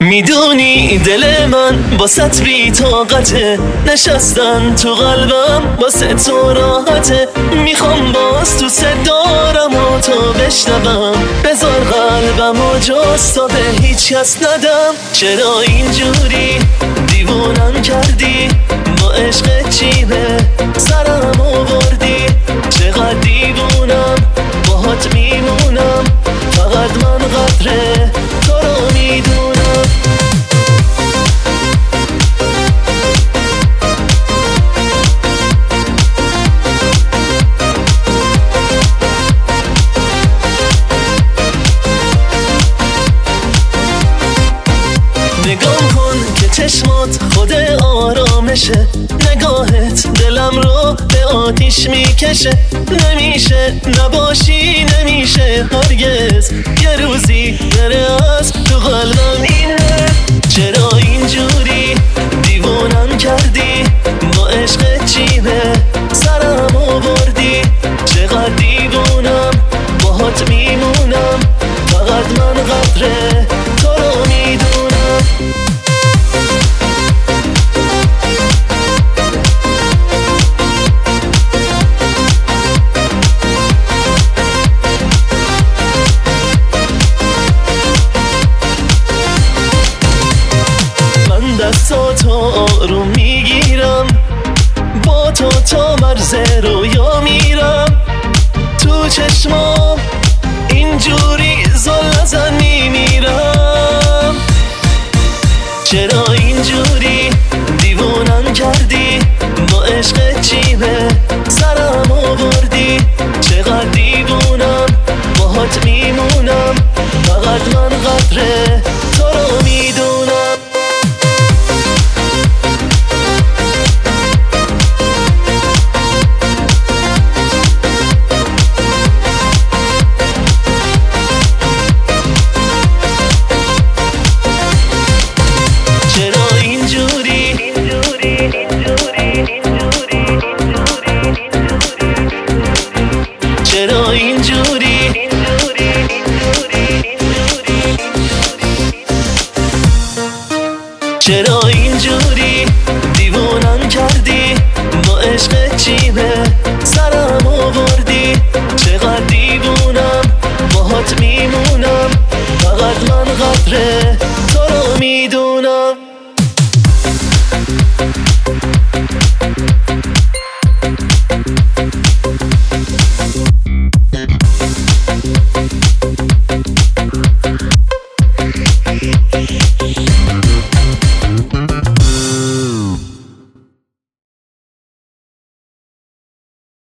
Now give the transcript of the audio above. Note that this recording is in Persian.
میدونی دل من باست بی طاقته، نشستن تو قلبم واسه تو راحته. میخوام باز تو صدارم و تو بشنوم، بذار قلبم و جستا به هیچ کس ندم. چرا اینجوری دیوونم کردی، با عشق چیه سرم آوردی؟ چقدر دیوونم باهات میمونم، فقط من قدر تو رو میدونم. نگام کن که چشمات خود آرامشه، نگاهت دلم رو به آتیش میکشه. نمیشه نباشی، نمیشه هرگز، یه روزی بره از تو قلبم این حس. چرا اینجوری دیوونم کردی، با عشق چیه سرم آوردی؟ چقدر دیوونم باهات میمونم، فقط من قدر تو رو میدونم. دستاتو آروم میگیرم، با تو تا مرز رویا میرم. تو چشمام اینجوری زل نزن میمیرم. چرا اینجوری دیوونم کردی، با عشق چیه سرم آوردی؟ چقدر دیوونم باهات میمونم، فقط من قدر تو رو میدونم. چرا اینجوری چرا اینجوری دیوونم کردی، با عشق چیه سرم آوردی؟ چقدر دیوونم باهات میمونم، فقط من قدر تو رو میدونم.